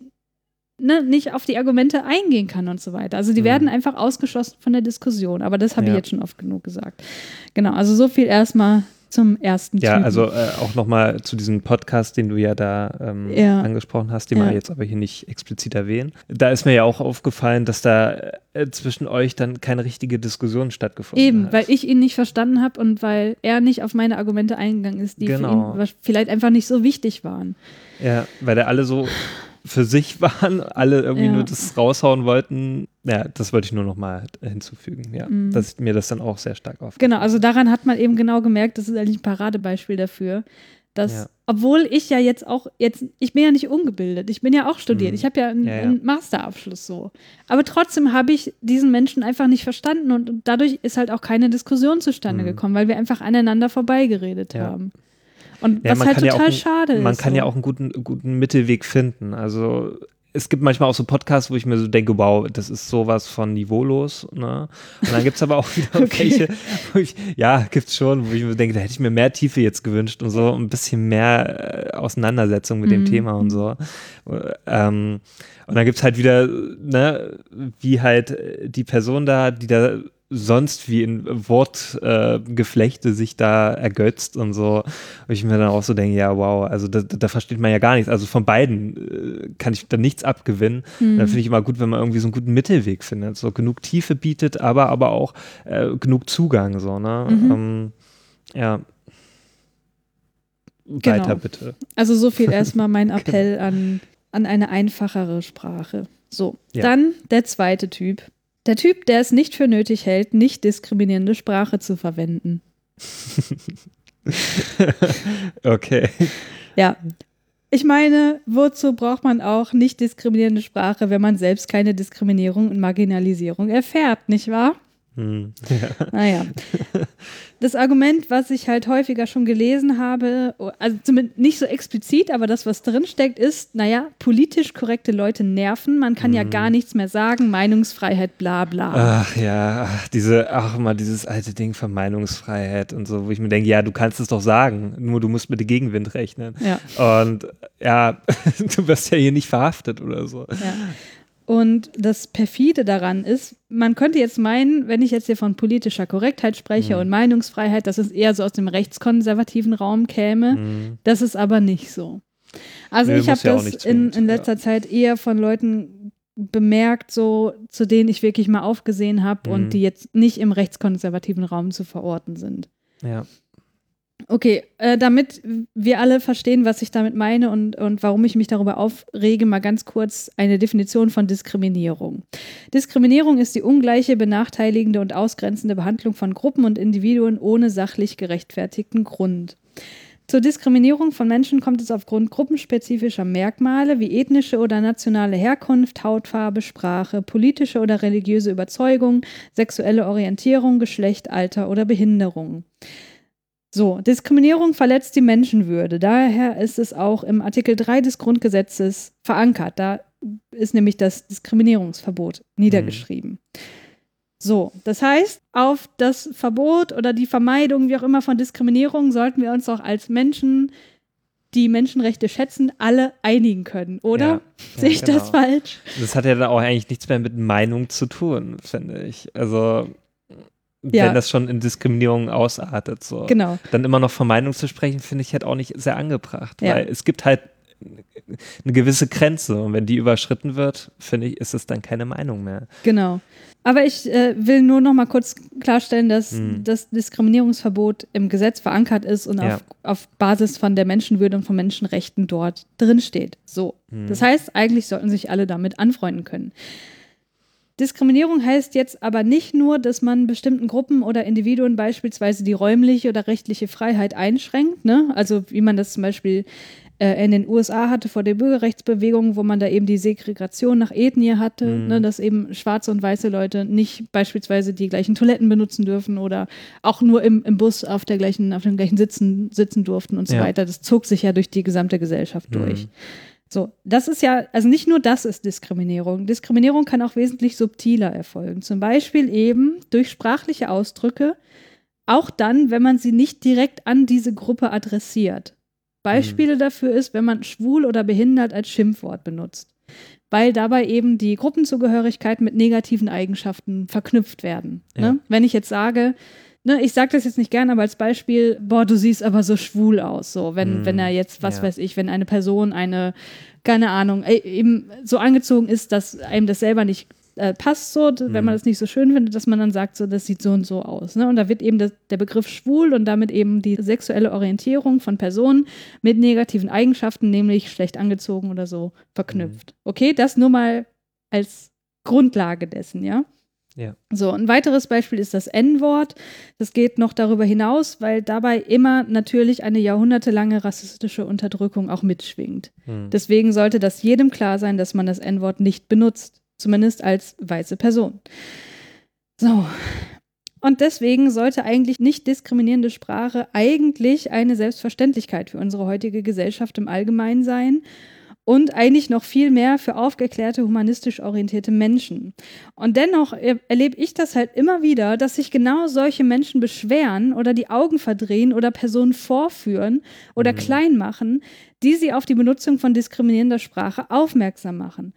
ne, nicht auf die Argumente eingehen kann und so weiter. Also die Mhm. werden einfach ausgeschlossen von der Diskussion. Aber das habe Ja. ich jetzt schon oft genug gesagt. Genau, also so viel erstmal zum ersten Ja, Typen. also äh, auch nochmal zu diesem Podcast, den du ja da ähm, Ja. angesprochen hast, den Ja. wir jetzt aber hier nicht explizit erwähnen. Da ist mir ja auch aufgefallen, dass da äh, zwischen euch dann keine richtige Diskussion stattgefunden Eben, hat. weil ich ihn nicht verstanden habe und weil er nicht auf meine Argumente eingegangen ist, die Genau. für ihn vielleicht einfach nicht so wichtig waren. Ja, weil da alle so für sich waren, alle irgendwie Ja. nur das raushauen wollten. Ja, das wollte ich nur nochmal hinzufügen, ja. Mhm. Dass mir das dann auch sehr stark aufgefallen. Genau, also daran hat man eben genau gemerkt, das ist eigentlich ein Paradebeispiel dafür, dass, Ja. obwohl ich ja jetzt auch, jetzt, ich bin ja nicht ungebildet, ich bin ja auch studiert, Mhm. ich habe ja einen, Ja, ja. einen Masterabschluss so. Aber trotzdem habe ich diesen Menschen einfach nicht verstanden und, und dadurch ist halt auch keine Diskussion zustande Mhm. gekommen, weil wir einfach aneinander vorbeigeredet Ja. haben. Und Ja, was man halt kann ja total auch ein- schade Man ist. kann so. ja auch einen guten, guten Mittelweg finden. Also es gibt manchmal auch so Podcasts, wo ich mir so denke, wow, das ist sowas von niveaulos. Ne? Und dann gibt es aber auch wieder Okay. welche, wo ich, ja, gibt's schon, wo ich mir denke, da hätte ich mir mehr Tiefe jetzt gewünscht und so ein bisschen mehr äh, Auseinandersetzung mit dem Mhm. Thema und so. Ähm, und dann gibt es halt wieder, ne, wie halt äh, die Person da, die da sonst wie in Wortgeflechte äh, Geflechte sich da ergötzt und so, wo ich mir dann auch so denke, ja wow, also da, da versteht man ja gar nichts, also von beiden äh, kann ich da nichts abgewinnen. Mhm. Dann finde ich immer gut, wenn man irgendwie so einen guten Mittelweg findet, so genug Tiefe bietet, aber aber auch äh, genug Zugang, so, ne? Mhm. Ähm, ja. Genau. Weiter bitte. Also so viel erstmal mein Appell an, an eine einfachere Sprache. So, Ja. dann der zweite Typ. Der Typ, der es nicht für nötig hält, nicht diskriminierende Sprache zu verwenden. Okay. Ja. Ich meine, wozu braucht man auch nicht diskriminierende Sprache, wenn man selbst keine Diskriminierung und Marginalisierung erfährt, nicht wahr? Hm. Ja. Naja. Das Argument, was ich halt häufiger schon gelesen habe, also zumindest nicht so explizit, aber das, was drinsteckt, ist, naja, politisch korrekte Leute nerven, man kann ja gar nichts mehr sagen, Meinungsfreiheit, bla bla. Ach ja, ach, diese, ach mal dieses alte Ding von Meinungsfreiheit und so, wo ich mir denke, ja, du kannst es doch sagen, nur du musst mit dem Gegenwind rechnen. Ja. Und ja, du wirst ja hier nicht verhaftet oder so. Ja. Und das Perfide daran ist, man könnte jetzt meinen, wenn ich jetzt hier von politischer Korrektheit spreche Mhm. und Meinungsfreiheit, dass es eher so aus dem rechtskonservativen Raum käme. Mhm. Das ist aber nicht so. Also Nö, ich habe muss ja auch das nicht in, zwingend, in letzter ja. Zeit eher von Leuten bemerkt, so zu denen ich wirklich mal aufgesehen habe Mhm. und die jetzt nicht im rechtskonservativen Raum zu verorten sind. Ja. Okay, äh, damit wir alle verstehen, was ich damit meine und, und warum ich mich darüber aufrege, mal ganz kurz eine Definition von Diskriminierung. Diskriminierung ist die ungleiche, benachteiligende und ausgrenzende Behandlung von Gruppen und Individuen ohne sachlich gerechtfertigten Grund. Zur Diskriminierung von Menschen kommt es aufgrund gruppenspezifischer Merkmale wie ethnische oder nationale Herkunft, Hautfarbe, Sprache, politische oder religiöse Überzeugung, sexuelle Orientierung, Geschlecht, Alter oder Behinderung. So, Diskriminierung verletzt die Menschenwürde. Daher ist es auch im Artikel drei des Grundgesetzes verankert. Da ist nämlich das Diskriminierungsverbot niedergeschrieben. So, das heißt, auf das Verbot oder die Vermeidung, wie auch immer, von Diskriminierung sollten wir uns auch als Menschen die Menschenrechte schätzen, alle einigen können, oder? Ja, Sehe ja, ich genau. das falsch? Das hat ja dann auch eigentlich nichts mehr mit Meinung zu tun, finde ich. Also Ja. wenn das schon in Diskriminierung ausartet, so. Genau. Dann immer noch von Meinung zu sprechen, finde ich halt auch nicht sehr angebracht, Ja. weil es gibt halt eine gewisse Grenze und wenn die überschritten wird, finde ich, ist es dann keine Meinung mehr. Genau. Aber ich äh, will nur noch mal kurz klarstellen, dass Hm. das Diskriminierungsverbot im Gesetz verankert ist und Ja. auf, auf Basis von der Menschenwürde und von Menschenrechten dort drin steht. So. Hm. Das heißt, eigentlich sollten sich alle damit anfreunden können. Diskriminierung heißt jetzt aber nicht nur, dass man bestimmten Gruppen oder Individuen beispielsweise die räumliche oder rechtliche Freiheit einschränkt, ne? Also wie man das zum Beispiel äh, in den U S A hatte vor der Bürgerrechtsbewegung, wo man da eben die Segregation nach Ethnie hatte, Mhm. ne? Dass eben schwarze und weiße Leute nicht beispielsweise die gleichen Toiletten benutzen dürfen oder auch nur im, im Bus auf der gleichen, auf dem gleichen Sitzen, sitzen durften und so Ja. weiter. Das zog sich ja durch die gesamte Gesellschaft Mhm. durch. So, das ist ja, also nicht nur das ist Diskriminierung. Diskriminierung kann auch wesentlich subtiler erfolgen. Zum Beispiel eben durch sprachliche Ausdrücke, auch dann, wenn man sie nicht direkt an diese Gruppe adressiert. Beispiele dafür ist, wenn man schwul oder behindert als Schimpfwort benutzt, weil dabei eben die Gruppenzugehörigkeit mit negativen Eigenschaften verknüpft werden. Ja. Ne? Wenn ich jetzt sage, ne, ich sage das jetzt nicht gern, aber als Beispiel, boah, du siehst aber so schwul aus, so, wenn, Mhm. wenn er jetzt, was Ja. weiß ich, wenn eine Person eine, keine Ahnung, e- eben so angezogen ist, dass einem das selber nicht äh, passt, so, d- wenn man Mhm. das nicht so schön findet, dass man dann sagt, so, das sieht so und so aus. Ne? Und da wird eben das, der Begriff schwul und damit eben die sexuelle Orientierung von Personen mit negativen Eigenschaften, nämlich schlecht angezogen oder so, verknüpft. Okay, das nur mal als Grundlage dessen, ja. Ja. So, ein weiteres Beispiel ist das En-Wort. Das geht noch darüber hinaus, weil dabei immer natürlich eine jahrhundertelange rassistische Unterdrückung auch mitschwingt. Mhm. Deswegen sollte das jedem klar sein, dass man das En-Wort nicht benutzt, zumindest als weiße Person. So. Und deswegen sollte eigentlich nicht diskriminierende Sprache eigentlich eine Selbstverständlichkeit für unsere heutige Gesellschaft im Allgemeinen sein. Und eigentlich noch viel mehr für aufgeklärte, humanistisch orientierte Menschen. Und dennoch er- erlebe ich das halt immer wieder, dass sich genau solche Menschen beschweren oder die Augen verdrehen oder Personen vorführen oder Mhm. klein machen, die sie auf die Benutzung von diskriminierender Sprache aufmerksam machen.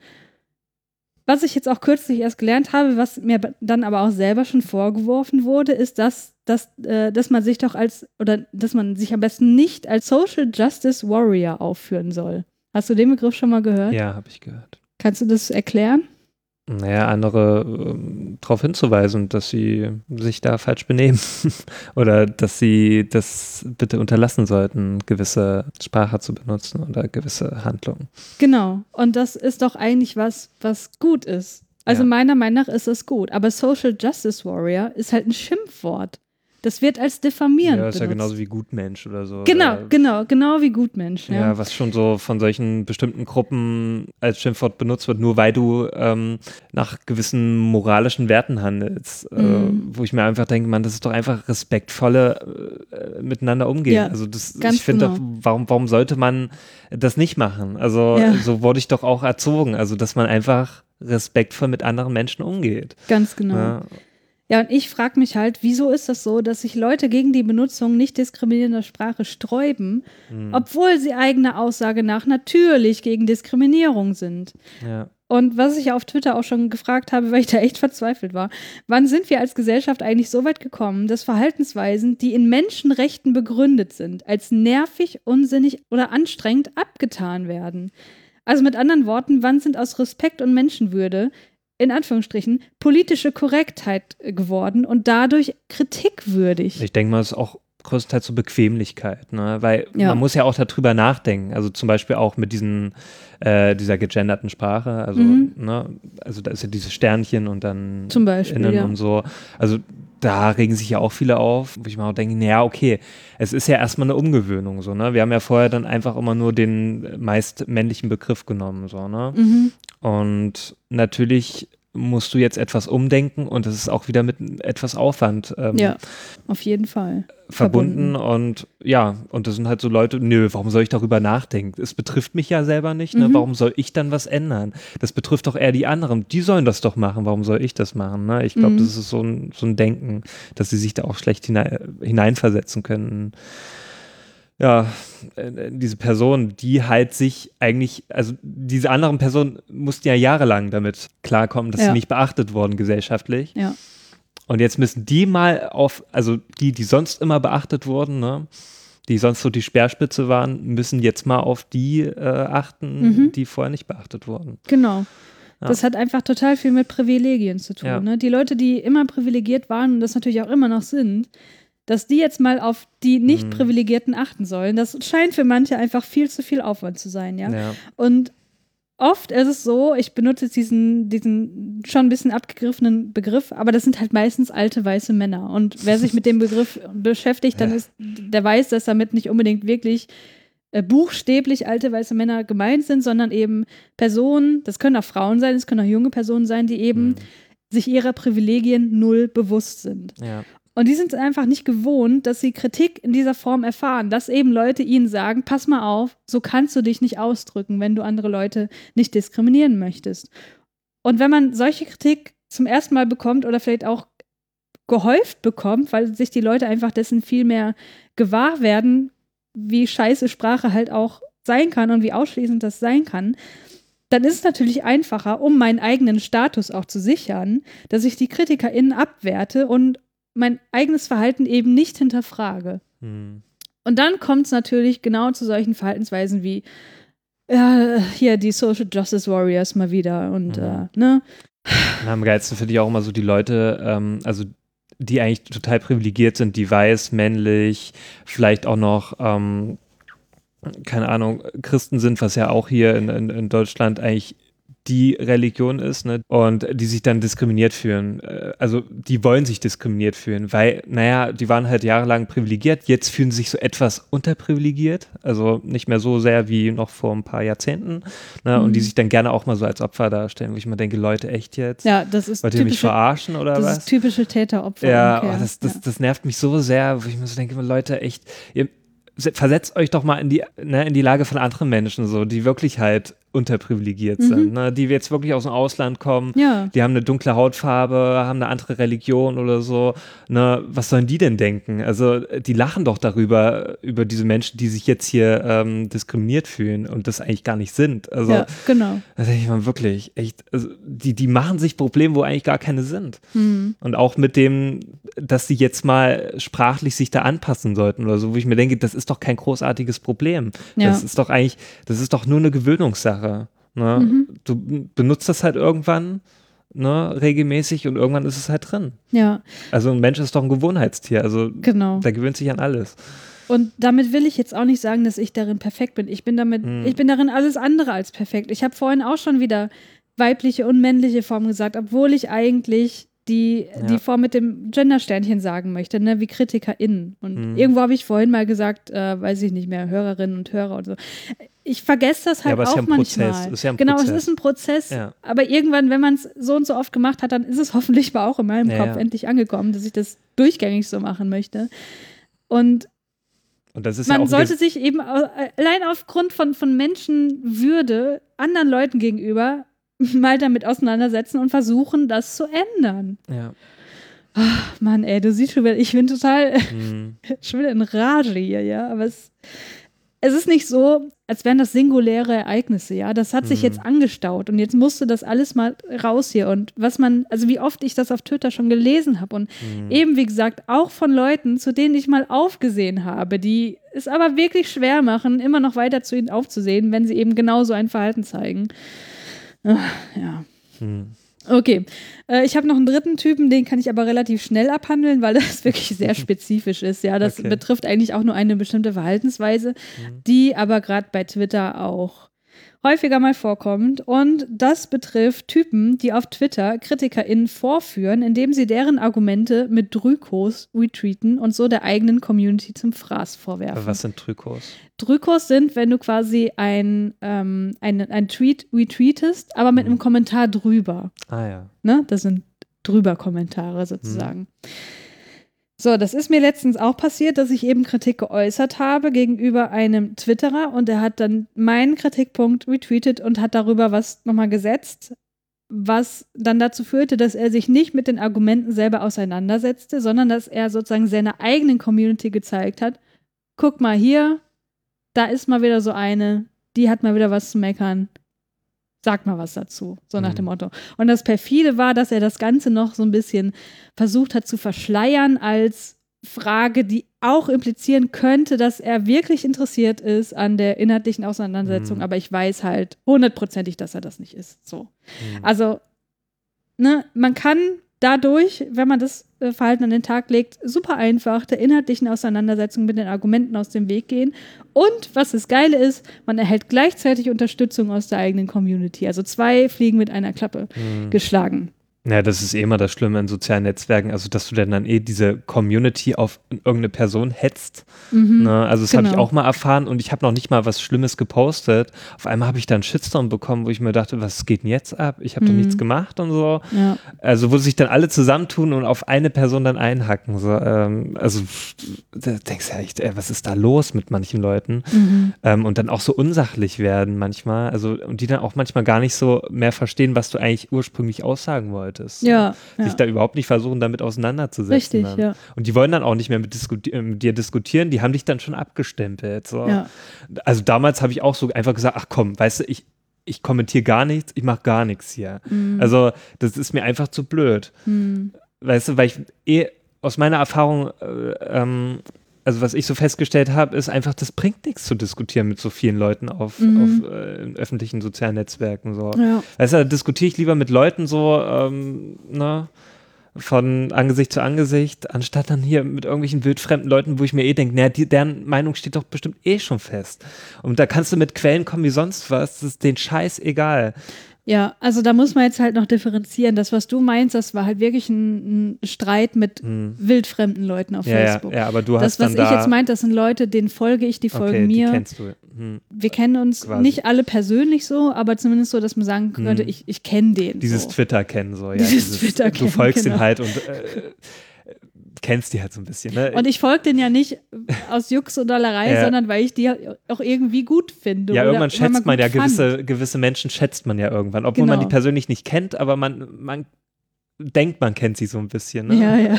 Was ich jetzt auch kürzlich erst gelernt habe, was mir b- dann aber auch selber schon vorgeworfen wurde, ist, dass, dass, äh, dass man sich doch als, oder dass man sich am besten nicht als Social Justice Warrior aufführen soll. Hast du den Begriff schon mal gehört? Ja, habe ich gehört. Kannst du das erklären? Naja, andere ähm, darauf hinzuweisen, dass sie sich da falsch benehmen oder dass sie das bitte unterlassen sollten, gewisse Sprache zu benutzen oder gewisse Handlungen. Genau. Und das ist doch eigentlich was, was gut ist. Also Ja. meiner Meinung nach ist das gut. Aber Social Justice Warrior ist halt ein Schimpfwort. Das wird als diffamierend Ja, ist ja benutzt. genauso wie Gutmensch oder so. Genau, oder, genau, genau wie Gutmensch. Ja. Ja, was schon so von solchen bestimmten Gruppen als Schimpfwort benutzt wird, nur weil du ähm, nach gewissen moralischen Werten handelst. Mhm. Äh, wo ich mir einfach denke, man, das ist doch einfach respektvolle äh, miteinander umgehen. Ja, also das, ganz ich finde genau. doch, warum, warum sollte man das nicht machen? Also Ja. so wurde ich doch auch erzogen. Also dass man einfach respektvoll mit anderen Menschen umgeht. Ganz genau. Ja. Ja, und ich frage mich halt, wieso ist das so, dass sich Leute gegen die Benutzung nicht diskriminierender Sprache sträuben, Hm. obwohl sie eigener Aussage nach natürlich gegen Diskriminierung sind? Ja. Und was ich auf Twitter auch schon gefragt habe, weil ich da echt verzweifelt war, wann sind wir als Gesellschaft eigentlich so weit gekommen, dass Verhaltensweisen, die in Menschenrechten begründet sind, als nervig, unsinnig oder anstrengend abgetan werden? Also mit anderen Worten, wann sind aus Respekt und Menschenwürde, in Anführungsstrichen, politische Korrektheit geworden und dadurch kritikwürdig? Ich denke mal, es ist auch größtenteils so Bequemlichkeit, ne? Weil Ja. man muss ja auch darüber nachdenken. Also zum Beispiel auch mit diesen, äh, dieser gegenderten Sprache. Also, Mhm. ne? Also da ist ja dieses Sternchen und dann Zum Beispiel, innen ja. und so. Also da regen sich ja auch viele auf, wo ich mir auch denke, naja, okay, es ist ja erstmal eine Umgewöhnung, so, ne? Wir haben ja vorher dann einfach immer nur den meist männlichen Begriff genommen, so, ne? Mhm. Und natürlich musst du jetzt etwas umdenken und das ist auch wieder mit etwas Aufwand ähm, Ja, auf jeden Fall. verbunden. Und ja, und das sind halt so Leute, nö, warum soll ich darüber nachdenken? Es betrifft mich ja selber nicht, ne? Mhm. Warum soll ich dann was ändern? Das betrifft doch eher die anderen. Die sollen das doch machen, warum soll ich das machen? Ne? Ich glaube, Mhm. das ist so ein, so ein Denken, dass sie sich da auch schlecht hinein, hineinversetzen können. ja, äh, diese Person, die halt sich eigentlich, also diese anderen Personen mussten ja jahrelang damit klarkommen, dass Ja. sie nicht beachtet wurden gesellschaftlich. Ja. Und jetzt müssen die mal auf, also die, die sonst immer beachtet wurden, ne, die sonst so die Speerspitze waren, müssen jetzt mal auf die äh, achten, Mhm. die vorher nicht beachtet wurden. Genau. Ja. Das hat einfach total viel mit Privilegien zu tun. Ja. Ne? Die Leute, die immer privilegiert waren und das natürlich auch immer noch sind, dass die jetzt mal auf die nicht Mhm. Privilegierten achten sollen, das scheint für manche einfach viel zu viel Aufwand zu sein. Ja? Ja. Und oft ist es so, ich benutze jetzt diesen, diesen schon ein bisschen abgegriffenen Begriff, aber das sind halt meistens alte weiße Männer. Und wer sich mit dem Begriff beschäftigt, dann Ja. ist, der weiß, dass damit nicht unbedingt wirklich äh, buchstäblich alte weiße Männer gemeint sind, sondern eben Personen, das können auch Frauen sein, das können auch junge Personen sein, die eben Mhm. sich ihrer Privilegien null bewusst sind. Ja. Und die sind einfach nicht gewohnt, dass sie Kritik in dieser Form erfahren, dass eben Leute ihnen sagen, pass mal auf, so kannst du dich nicht ausdrücken, wenn du andere Leute nicht diskriminieren möchtest. Und wenn man solche Kritik zum ersten Mal bekommt oder vielleicht auch gehäuft bekommt, weil sich die Leute einfach dessen viel mehr gewahr werden, wie scheiße Sprache halt auch sein kann und wie ausschließend das sein kann, dann ist es natürlich einfacher, um meinen eigenen Status auch zu sichern, dass ich die KritikerInnen abwerte und mein eigenes Verhalten eben nicht hinterfrage. Mhm. Und dann kommt es natürlich genau zu solchen Verhaltensweisen wie ja, hier die Social Justice Warriors mal wieder und Mhm. äh, ne? Und am geilsten finde ich auch immer so die Leute, ähm, also die eigentlich total privilegiert sind, die weiß, männlich, vielleicht auch noch, ähm, keine Ahnung, Christen sind, was ja auch hier in, in, in Deutschland eigentlich die Religion ist, ne? Und die sich dann diskriminiert fühlen. Äh, Also die wollen sich diskriminiert fühlen, weil, naja, die waren halt jahrelang privilegiert, jetzt fühlen sie sich so etwas unterprivilegiert, also nicht mehr so sehr wie noch vor ein paar Jahrzehnten, ne? Und die Mhm. sich dann gerne auch mal so als Opfer darstellen, wo ich mir denke, Leute, echt jetzt? Ja, das ist Wollt ihr mich typische, verarschen oder das was? ist typische Täter-Opfer. Ja, Umkehr. oh, das, das, ja. das nervt mich so sehr, wo ich mir so denke, Leute, echt, ihr se- versetzt euch doch mal in die, ne, in die Lage von anderen Menschen, so, die wirklich halt unterprivilegiert Mhm. sind, ne, die jetzt wirklich aus dem Ausland kommen, Ja. die haben eine dunkle Hautfarbe, haben eine andere Religion oder so, ne, was sollen die denn denken? Also, die lachen doch darüber, über diese Menschen, die sich jetzt hier ähm, diskriminiert fühlen und das eigentlich gar nicht sind. Also, ja, genau. da denke ich mal wirklich, echt, also, die, die machen sich Probleme, wo eigentlich gar keine sind. Mhm. Und auch mit dem, dass sie jetzt mal sprachlich sich da anpassen sollten oder so, wo ich mir denke, das ist doch kein großartiges Problem. Ja. Das ist doch eigentlich, das ist doch nur eine Gewöhnungssache. Ne? Mhm. Du b- benutzt das halt irgendwann, ne, regelmäßig und irgendwann ist es halt drin. Ja, Also ein Mensch ist doch ein Gewohnheitstier, also genau. der gewöhnt sich an alles. Und damit will ich jetzt auch nicht sagen, dass ich darin perfekt bin. Ich bin damit, Mhm. ich bin darin alles andere als perfekt. Ich habe vorhin auch schon wieder weibliche und männliche Form gesagt, obwohl ich eigentlich die, Ja. die Form mit dem Gendersternchen sagen möchte, ne, wie KritikerInnen. Und Mhm. irgendwo habe ich vorhin mal gesagt, äh, weiß ich nicht mehr, Hörerinnen und Hörer und so. Ich vergesse das halt aber es ist auch ja ein manchmal. Prozess, ist ja ein genau, Prozess. es ist ein Prozess, Ja. aber irgendwann, wenn man es so und so oft gemacht hat, dann ist es hoffentlich mal auch in meinem Ja, Kopf ja. endlich angekommen, dass ich das durchgängig so machen möchte. Und Und das ist ja man auch sollte sich eben au- allein aufgrund von, von Menschenwürde anderen Leuten gegenüber mal damit auseinandersetzen und versuchen, das zu ändern. ja. Ach, Mann, ey, du siehst schon wieder, ich bin total Mhm. schon wieder in Rage hier, ja, aber es, es ist nicht so, als wären das singuläre Ereignisse, ja, das hat sich Mhm. jetzt angestaut und jetzt musste das alles mal raus hier und was man, also wie oft ich das auf Twitter schon gelesen habe und Mhm. eben, wie gesagt, auch von Leuten, zu denen ich mal aufgesehen habe, die es aber wirklich schwer machen, immer noch weiter zu ihnen aufzusehen, wenn sie eben genauso ein Verhalten zeigen. Ach, ja. Mhm. Okay, äh, ich habe noch einen dritten Typen, den kann ich aber relativ schnell abhandeln, weil das wirklich sehr spezifisch ist. Ja, das Okay. betrifft eigentlich auch nur eine bestimmte Verhaltensweise, Mhm. die aber gerade bei Twitter auch häufiger mal vorkommt. Und das betrifft Typen, die auf Twitter KritikerInnen vorführen, indem sie deren Argumente mit Drykos retweeten und so der eigenen Community zum Fraß vorwerfen. Aber was sind Trykos? Drykos sind, wenn du quasi ein, ähm, ein, ein Tweet retweetest, aber mit Mhm. einem Kommentar drüber. Ah ja. Ne? Das sind drüber Kommentare sozusagen. So, das ist mir letztens auch passiert, dass ich eben Kritik geäußert habe gegenüber einem Twitterer und er hat dann meinen Kritikpunkt retweetet und hat darüber was nochmal gesetzt, was dann dazu führte, dass er sich nicht mit den Argumenten selber auseinandersetzte, sondern dass er sozusagen seiner eigenen Community gezeigt hat, guck mal hier, da ist mal wieder so eine, die hat mal wieder was zu meckern. Sag mal was dazu, so nach Mhm. dem Motto. Und das Perfide war, dass er das Ganze noch so ein bisschen versucht hat zu verschleiern als Frage, die auch implizieren könnte, dass er wirklich interessiert ist an der inhaltlichen Auseinandersetzung, Mhm. aber ich weiß halt hundertprozentig, dass er das nicht ist. So. Mhm. Also, ne, man kann dadurch, wenn man das äh, Verhalten an den Tag legt, super einfach der inhaltlichen Auseinandersetzung mit den Argumenten aus dem Weg gehen. Und was das Geile ist, man erhält gleichzeitig Unterstützung aus der eigenen Community. Also zwei Fliegen mit einer Klappe Mhm. geschlagen. Ja, das ist eh immer das Schlimme in sozialen Netzwerken, also dass du dann, dann eh diese Community auf irgendeine Person hetzt. Mhm. Ne? Also das habe ich Genau. auch mal erfahren und ich habe noch nicht mal was Schlimmes gepostet. Auf einmal habe ich dann einen Shitstorm bekommen, wo ich mir dachte, was geht denn jetzt ab? Ich habe doch Mhm. nichts gemacht und so. Ja. Also wo sich dann alle zusammentun und auf eine Person dann einhacken. So, ähm, also da denkst du ja echt, ey, was ist da los mit manchen Leuten? Mhm. Ähm, und dann auch so unsachlich werden manchmal. Also und die dann auch manchmal gar nicht so mehr verstehen, was du eigentlich ursprünglich aussagen wolltest. Ja, Sich ja. da überhaupt nicht versuchen, damit auseinanderzusetzen. Richtig, dann. ja. Und die wollen dann auch nicht mehr mit, diskuti- äh, mit dir diskutieren, die haben dich dann schon abgestempelt. So. Ja. Also damals habe ich auch so einfach gesagt, ach komm, weißt du, ich, ich kommentiere gar nichts, ich mache gar nichts hier. Mhm. Also das ist mir einfach zu blöd. Mhm. Weißt du, weil ich eh aus meiner Erfahrung, äh, ähm, also was ich so festgestellt habe, ist einfach, das bringt nichts zu diskutieren mit so vielen Leuten auf, Mhm. auf äh, in öffentlichen sozialen Netzwerken. So. Ja. Weißt du, da diskutiere ich lieber mit Leuten so, ähm, ne, von Angesicht zu Angesicht, anstatt dann hier mit irgendwelchen wildfremden Leuten, wo ich mir eh denke, naja, die, deren Meinung steht doch bestimmt eh schon fest. Und da kannst du mit Quellen kommen wie sonst was, das ist den Scheiß egal. Ja, also da muss man jetzt halt noch differenzieren. Das, was du meinst, das war halt wirklich ein, ein Streit mit Hm. wildfremden Leuten auf Ja, ja, Facebook. ja, aber du Das, hast was dann ich da... jetzt meinte, das sind Leute, denen folge ich, die folgen okay, mir. die kennst du. Hm. Wir kennen uns Quasi. nicht alle persönlich so, aber zumindest so, dass man sagen könnte, Hm. ich, ich kenne den. Dieses so. Twitter kennen so, ja. Dieses Twitter Du kennen, folgst genau. den halt und äh, kennst die halt so ein bisschen. Ne? Und ich folge den ja nicht aus Jux und Dollerei, Ja. sondern weil ich die auch irgendwie gut finde. ja, oder irgendwann weil schätzt man gut ja fand. gewisse, gewisse Menschen schätzt man ja irgendwann, obwohl man Genau. die persönlich nicht kennt, aber man, man denkt, man kennt sie so ein bisschen. Ne? Ja, ja.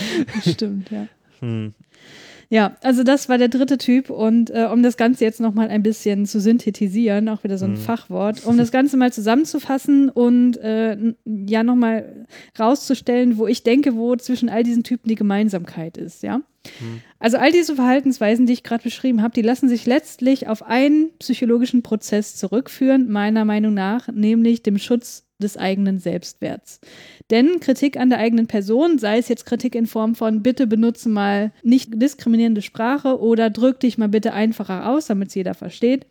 Stimmt, ja. Hm. Ja, also das war der dritte Typ und äh, um das Ganze jetzt nochmal ein bisschen zu synthetisieren, auch wieder so ein Mhm. Fachwort, um das Ganze mal zusammenzufassen und äh, n- ja nochmal rauszustellen, wo ich denke, wo zwischen all diesen Typen die Gemeinsamkeit ist, ja. Mhm. Also all diese Verhaltensweisen, die ich gerade beschrieben habe, die lassen sich letztlich auf einen psychologischen Prozess zurückführen, meiner Meinung nach, nämlich dem Schutz des eigenen Selbstwerts. Denn Kritik an der eigenen Person, sei es jetzt Kritik in Form von bitte benutze mal nicht diskriminierende Sprache oder drück dich mal bitte einfacher aus, damit es jeder versteht.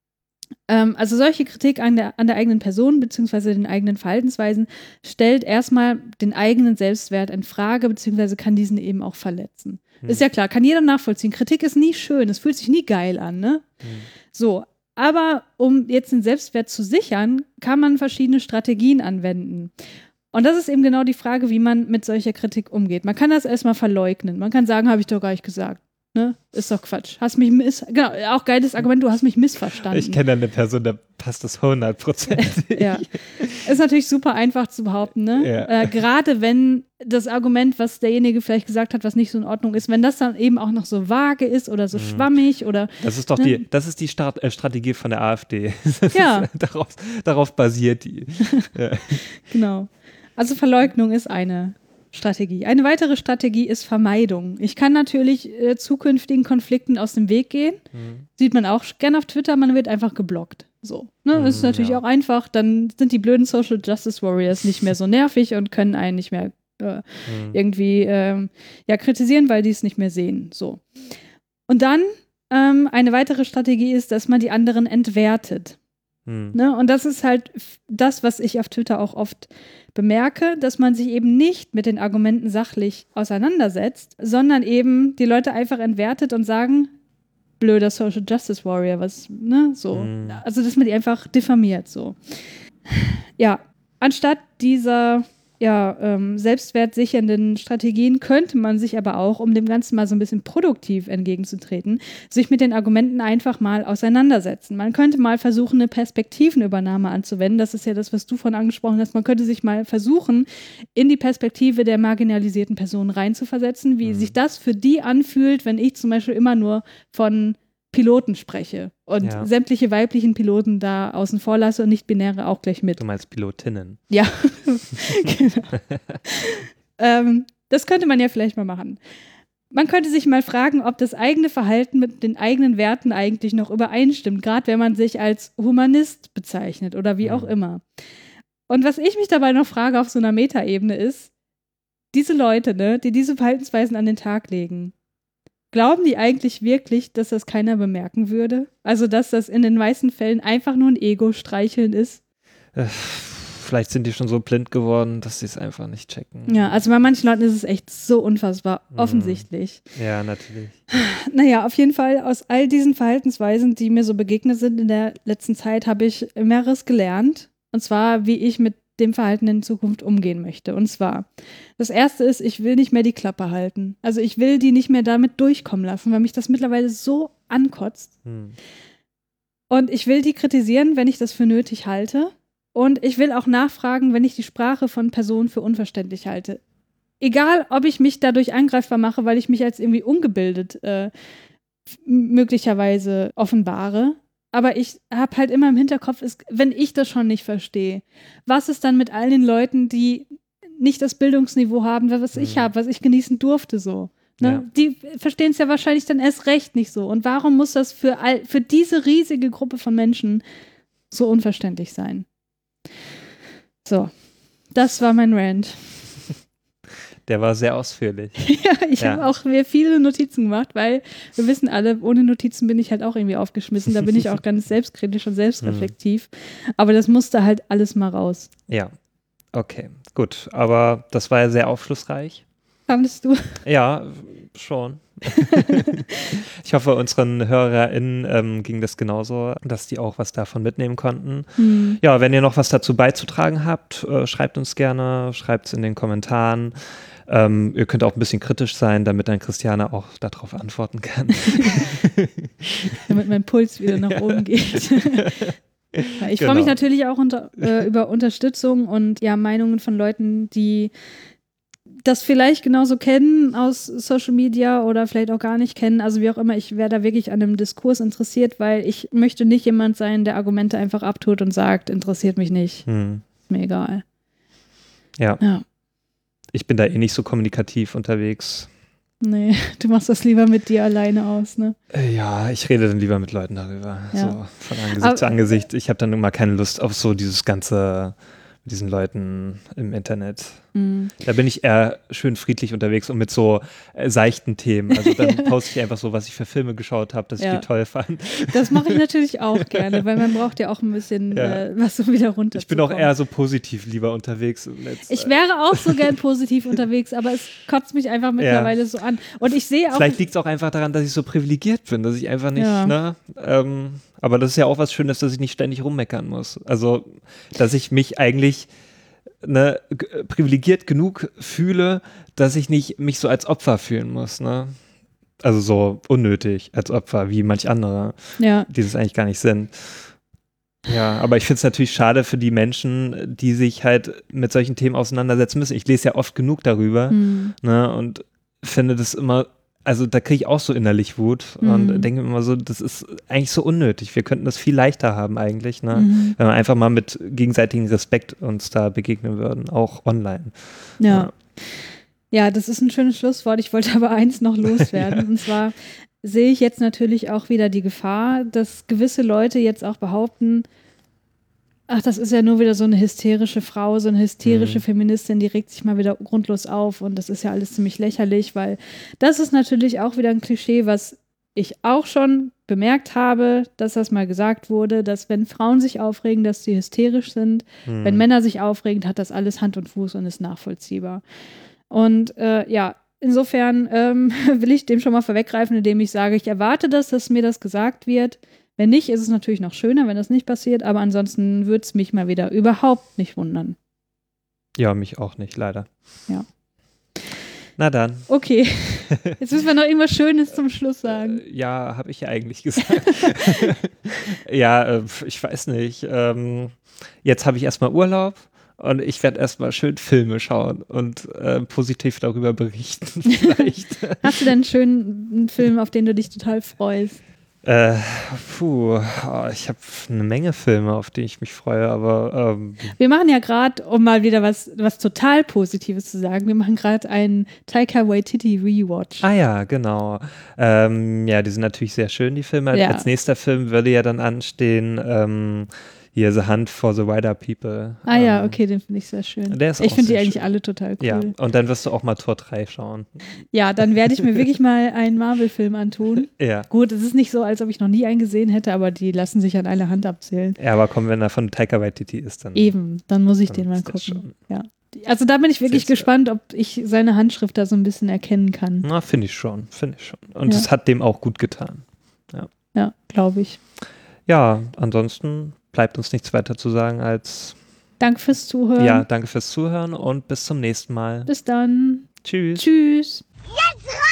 Ähm, also solche Kritik an der, an der eigenen Person beziehungsweise den eigenen Verhaltensweisen stellt erstmal den eigenen Selbstwert in Frage beziehungsweise kann diesen eben auch verletzen. Hm. Ist ja klar, kann jeder nachvollziehen. Kritik ist nie schön, es fühlt sich nie geil an, ne? Hm. So, aber um jetzt den Selbstwert zu sichern, kann man verschiedene Strategien anwenden. Und das ist eben genau die Frage, wie man mit solcher Kritik umgeht. Man kann das erstmal verleugnen. Man kann sagen, habe ich doch gar nicht gesagt. Ne? Ist doch Quatsch. Hast mich miss genau, auch geiles Argument, du hast mich missverstanden. Ich kenne eine Person, da passt das hundert Prozent. Ja. Ist natürlich super einfach zu behaupten, ne? Ja. Äh, gerade wenn das Argument, was derjenige vielleicht gesagt hat, was nicht so in Ordnung ist, wenn das dann eben auch noch so vage ist oder so Mhm. schwammig oder Das ist doch Ne? die, das ist die Start, äh, Strategie von der AfD. Das Ja. ist, darauf, darauf basiert die. Ja. genau. Also Verleugnung ist eine Strategie. Eine weitere Strategie ist Vermeidung. Ich kann natürlich äh, zukünftigen Konflikten aus dem Weg gehen. Mhm. Sieht man auch gerne auf Twitter, man wird einfach geblockt. So. Ne? Das ist Mhm, natürlich ja. auch einfach. Dann sind die blöden Social Justice Warriors nicht mehr so nervig und können einen nicht mehr äh, Mhm. irgendwie ähm, ja, kritisieren, weil die es nicht mehr sehen. So. Und dann ähm, eine weitere Strategie ist, dass man die anderen entwertet. Mhm. Ne? Und das ist halt f- das, was ich auf Twitter auch oft bemerke, dass man sich eben nicht mit den Argumenten sachlich auseinandersetzt, sondern eben die Leute einfach entwertet und sagen, blöder Social Justice Warrior, was, ne, so. Mhm. Also, dass man die einfach diffamiert, so. Ja, anstatt dieser ja, ähm, selbstwertsichernden Strategien könnte man sich aber auch, um dem Ganzen mal so ein bisschen produktiv entgegenzutreten, sich mit den Argumenten einfach mal auseinandersetzen. Man könnte mal versuchen, eine Perspektivenübernahme anzuwenden. Das ist ja das, was du von angesprochen hast. Man könnte sich mal versuchen, in die Perspektive der marginalisierten Personen reinzuversetzen, wie Mhm. sich das für die anfühlt, wenn ich zum Beispiel immer nur von Piloten spreche und Ja. sämtliche weiblichen Piloten da außen vor lasse und nicht-binäre auch gleich mit. Du meinst Pilotinnen. Ja, genau. ähm, das könnte man ja vielleicht mal machen. Man könnte sich mal fragen, ob das eigene Verhalten mit den eigenen Werten eigentlich noch übereinstimmt, gerade wenn man sich als Humanist bezeichnet oder wie auch Mhm. immer. Und was ich mich dabei noch frage auf so einer Metaebene ist, diese Leute, ne, die diese Verhaltensweisen an den Tag legen, glauben die eigentlich wirklich, dass das keiner bemerken würde? Also, dass das in den meisten Fällen einfach nur ein Ego-Streicheln ist? Äh, Vielleicht sind die schon so blind geworden, dass sie es einfach nicht checken. Ja, also bei manchen Leuten ist es echt so unfassbar Mhm. offensichtlich. Ja, natürlich. Naja, auf jeden Fall aus all diesen Verhaltensweisen, die mir so begegnet sind in der letzten Zeit, habe ich mehreres gelernt. Und zwar, wie ich mit dem Verhalten in Zukunft umgehen möchte. Und zwar, das erste ist, ich will nicht mehr die Klappe halten. Also ich will die nicht mehr damit durchkommen lassen, weil mich das mittlerweile so ankotzt. Hm. Und ich will die kritisieren, wenn ich das für nötig halte. Und ich will auch nachfragen, wenn ich die Sprache von Personen für unverständlich halte. Egal, ob ich mich dadurch angreifbar mache, weil ich mich als irgendwie ungebildet äh, f- möglicherweise offenbare. Aber ich habe halt immer im Hinterkopf, ist, wenn ich das schon nicht verstehe, was ist dann mit all den Leuten, die nicht das Bildungsniveau haben, was ich Mhm. habe, was ich genießen durfte so. Ne? Ja. Die verstehen es ja wahrscheinlich dann erst recht nicht so. Und warum muss das für, all, für diese riesige Gruppe von Menschen so unverständlich sein? So, das war mein Rant. Der war sehr ausführlich. Ja, ich Ja. habe auch mir viele Notizen gemacht, weil wir wissen alle, ohne Notizen bin ich halt auch irgendwie aufgeschmissen. Da bin ich auch ganz selbstkritisch und selbstreflektiv. Aber das musste halt alles mal raus. Ja, okay, gut. Aber das war ja sehr aufschlussreich. Fandest du? Ja, schon. Ich hoffe, unseren HörerInnen ähm, ging das genauso, dass die auch was davon mitnehmen konnten. Hm. Ja, wenn ihr noch was dazu beizutragen habt, äh, schreibt uns gerne, schreibt es in den Kommentaren. Ähm, ihr könnt auch ein bisschen kritisch sein, damit dann Christiane auch darauf antworten kann. Damit mein Puls wieder nach Ja. oben geht. Ja, ich Genau. freue mich natürlich auch unter, äh, über Unterstützung und ja, Meinungen von Leuten, die das vielleicht genauso kennen aus Social Media oder vielleicht auch gar nicht kennen. Also wie auch immer, ich wäre da wirklich an einem Diskurs interessiert, weil ich möchte nicht jemand sein, der Argumente einfach abtut und sagt, interessiert mich nicht, Hm. ist mir egal. Ja. Ja, Ich bin da eh nicht so kommunikativ unterwegs. nee, du machst das lieber mit dir alleine aus, ne? Äh, Ja, ich rede dann lieber mit Leuten darüber. Ja. So von Angesicht Aber- zu Angesicht. Ich habe dann immer keine Lust auf so dieses ganze, mit diesen Leuten im Internet. Mhm. Da bin ich eher schön friedlich unterwegs und mit so äh, seichten Themen. Also dann poste ich einfach so, was ich für Filme geschaut habe, dass Ja. ich die toll fand. Das mache ich natürlich auch gerne, weil man braucht ja auch ein bisschen Ja. äh, was, um wieder runter Ich bin auch eher so positiv lieber unterwegs im Netz. Ich wäre auch so gern positiv unterwegs, aber es kotzt mich einfach mittlerweile so an. Und ich sehe auch. Vielleicht liegt es auch einfach daran, dass ich so privilegiert bin, dass ich einfach nicht, Ja. ne, ähm, aber das ist ja auch was Schönes, dass ich nicht ständig rummeckern muss. Also, dass ich mich eigentlich ne, g- privilegiert genug fühle, dass ich nicht mich so als Opfer fühlen muss, ne? Also so unnötig als Opfer, wie manch andere, Ja, die es eigentlich gar nicht sind. Ja, aber ich finde es natürlich schade für die Menschen, die sich halt mit solchen Themen auseinandersetzen müssen. Ich lese ja oft genug darüber, hm. ne, und finde das immer, also da kriege ich auch so innerlich Wut Mhm. und denke mir immer so, das ist eigentlich so unnötig. Wir könnten das viel leichter haben eigentlich, ne? Mhm. Wenn wir einfach mal mit gegenseitigem Respekt uns da begegnen würden, auch online. Ja. Ja, das ist ein schönes Schlusswort. Ich wollte aber eins noch loswerden. Und zwar sehe ich jetzt natürlich auch wieder die Gefahr, dass gewisse Leute jetzt auch behaupten, ach, das ist ja nur wieder so eine hysterische Frau, so eine hysterische Mhm. Feministin, die regt sich mal wieder grundlos auf und das ist ja alles ziemlich lächerlich, weil das ist natürlich auch wieder ein Klischee, was ich auch schon bemerkt habe, dass das mal gesagt wurde, dass wenn Frauen sich aufregen, dass sie hysterisch sind. Hm. Wenn Männer sich aufregen, hat das alles Hand und Fuß und ist nachvollziehbar. Und äh, ja, insofern ähm, will ich dem schon mal vorweggreifen, indem ich sage, ich erwarte das, dass mir das gesagt wird. Wenn nicht, ist es natürlich noch schöner, wenn das nicht passiert, aber ansonsten würde es mich mal wieder überhaupt nicht wundern. Ja, mich auch nicht, leider. Ja. Na dann. Okay, jetzt müssen wir noch irgendwas Schönes zum Schluss sagen. Äh, Ja, habe ich ja eigentlich gesagt. ja, äh, ich weiß nicht. Ähm, jetzt habe ich erstmal Urlaub und ich werde erstmal schön Filme schauen und äh, positiv darüber berichten vielleicht. Hast du denn einen schönen Film, auf den du dich total freust? Äh, puh, oh, ich habe eine Menge Filme, auf die ich mich freue, aber ähm, Wir machen ja gerade, um mal wieder was, was total Positives zu sagen, wir machen gerade einen Taika Waititi Rewatch. ah ja, genau. Ähm, ja, die sind natürlich sehr schön, die Filme. Ja. Als nächster Film würde ja dann anstehen, ähm, hier The Hunt for the Wilder People. Ah ja, Ähm, okay, den finde ich sehr schön. der ist ich auch finde die sehr eigentlich schön. alle total cool. Ja, Ja, und dann wirst du auch mal Tor drei schauen. dann werde ich mir wirklich mal einen Marvel-Film antun. Ja. Gut, es ist nicht so, als ob ich noch nie einen gesehen hätte, aber die lassen sich an einer Hand abzählen. Ja, aber komm, wenn er von Taika Waititi ist, dann. Eben, dann muss ich Dann den mal ist das gucken. Ja. Also da bin ich wirklich Sehr, sehr. gespannt, ob ich seine Handschrift da so ein bisschen erkennen kann. Na, finde ich schon, finde ich schon. Und Ja. es hat dem auch gut getan. Ja, glaube ich. Ja, ansonsten bleibt uns nichts weiter zu sagen als Danke fürs Zuhören. ja, danke fürs Zuhören und bis zum nächsten Mal. Bis dann. Tschüss. Tschüss. Jetzt